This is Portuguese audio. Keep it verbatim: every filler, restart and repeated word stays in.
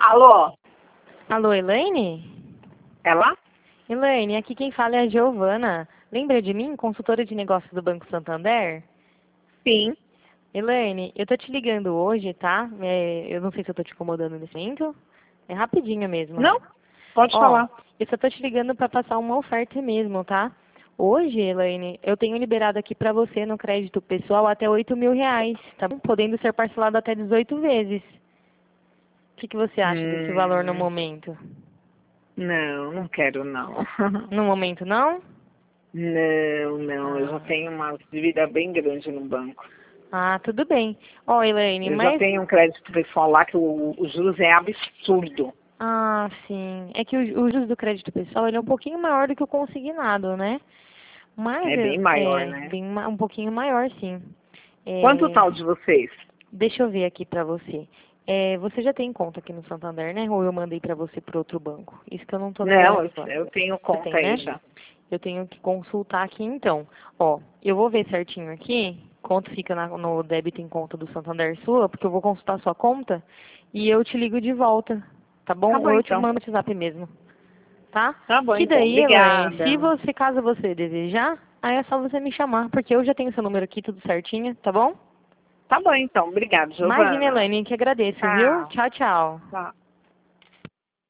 Alô? Alô, Elaine? Ela? Elaine, aqui quem fala é a Giovana. Lembra de mim, consultora de negócios do Banco Santander? Sim. Elaine, eu tô te ligando hoje, tá? É, eu não sei se eu tô te incomodando nesse momento. É rapidinho mesmo. Não? Pode Ó, falar. eu só tô te ligando pra passar uma oferta mesmo, tá? Hoje, Elaine, eu tenho liberado aqui pra você no crédito pessoal até oito mil reais, tá bom? Podendo ser parcelado até dezoito vezes. O que, que você acha desse valor no Hum, momento? não, não quero não. No momento, não? Não, não, eu já Ah. tenho uma dívida bem grande no banco. Ah, tudo bem. Ó, Elaine, Eu já mas... tenho um crédito pessoal lá que o, o juros é absurdo. Ah, sim. É que o, o juros do crédito pessoal, ele é um pouquinho maior do que o consignado, né? Mas, É é, bem maior, é né? bem, ma- um pouquinho maior, sim. Quanto É, tal de vocês? deixa eu ver aqui pra você. É, você já tem conta aqui no Santander, né? Ou eu mandei pra você para outro banco? Isso que eu não tô lembrando Não, eu, agora. eu tenho Você conta tem, aí né? já. Eu tenho que consultar aqui então. Ó, eu vou ver certinho aqui quanto fica na- no débito em conta do Santander sua, porque eu vou consultar sua conta e eu te ligo de volta, tá Tá bom? bom Ou eu te então. mando o WhatsApp mesmo, tá? Tá bom Que então, daí, Elaine, obrigada. se você, caso você desejar, aí é só você me chamar, porque eu já tenho seu número aqui, tudo certinho, tá bom? Tá bom então, obrigada, Imagina, Giovana. Elaine, que agradeço, viu? Tchau. Tchau, tchau. Tchau.